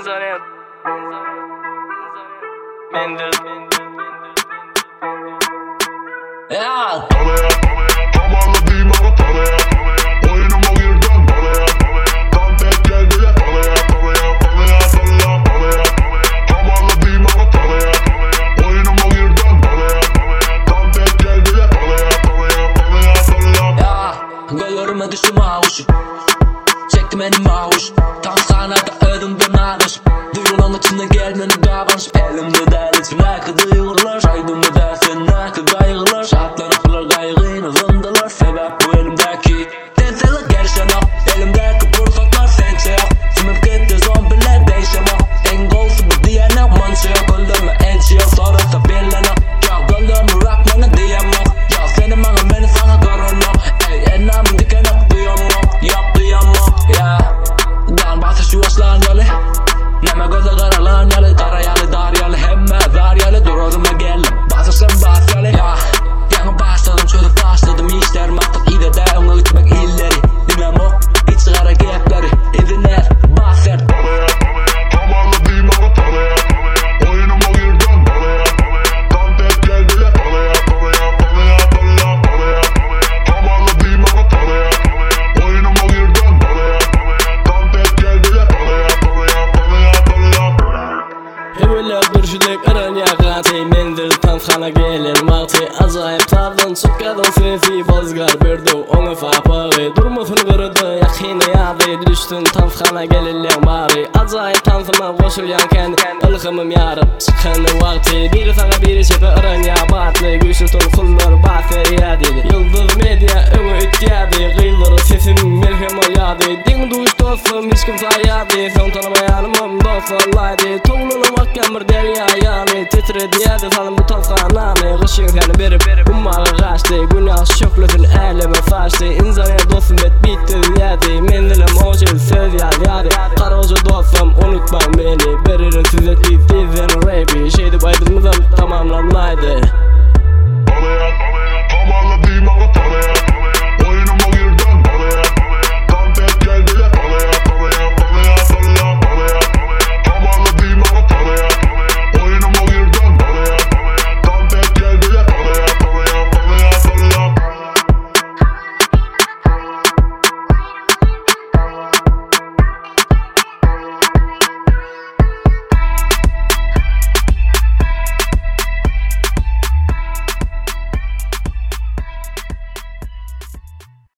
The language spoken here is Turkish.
Ya Tamarladığım ama talaya oyunuma girdin talaya Kantet geldiler talaya Tamarladığım ama talaya oyunuma girdin talaya Kantet geldiler talaya Ya Gözlerime düştü mavuş Çektim benim mavuş Tam kanada ödümde nanuş Duyulan içinde gelmeni davranış Elimde delici nakı duygular Saydımı dersin nakı kaygılar Şartlanıklar kaygıyla zındılar Sebep bu elimdeki Dentelik gelişen yok Elimdeki fırsatlar sençe yok Tümüp gitti zombiler değişemem En golsü bu diyene mançı yok Öldürme ençi yok sonrası birlene Ya gönlümü rakmanı diyem yok Ya senin bana beni sana karın yok Ey enamın diken yok duyam yok duyam yok Ya Dan basa şu yaşlan yalı Neme göze karalan yalı Kara yalı dar yalı hemme zar yalı Dur oduma geldim basa sen bas yalı Ya Yanı başladım çözüp başladım işlerim artık iyi de onu ütmek illeri Dinlem o hiç sigara gepleri İzinler bahser talaya Tamarladığım ama talaya oyunuma girdin talaya Kantet geldiler talaya Tamarladığım ama talaya oyunuma girdin talaya Kantet geldiler talaya Hevele burşudek aran yakatı Mendil tanfana gelin vakti Acayip tardın çıkkadın sefi Bozgar birdi onu fapağı Durmutun kırdı yakini yadı Düştün tanfana gelin bari Acayip tanfıma koşulyan kendi Ilkımım yarıp çıkanı vakti Biri sana biri çepe aran ya batlı Güçlütün kullar batır ya dedi Yıldız medya önü ütyadı Kıyılır sesim merhem oladı Din duş dostum hiç kim sayadı Son tanımayanımım dost olaydı Toğlunu mahkemir derya yani Titredi yedi sanım bu tanfanami Kışın seni berip ummağı kaçtı Günah şöklüsün elime saçtı İnzanya dostum et bitti yedi Mendilim hoşil söz yadi Karocu dostum unutmayın beni Beririn size dizden rapi Şeydi baydırmızdan tamamlanmaydı Talaya Tamarladığım ama talaya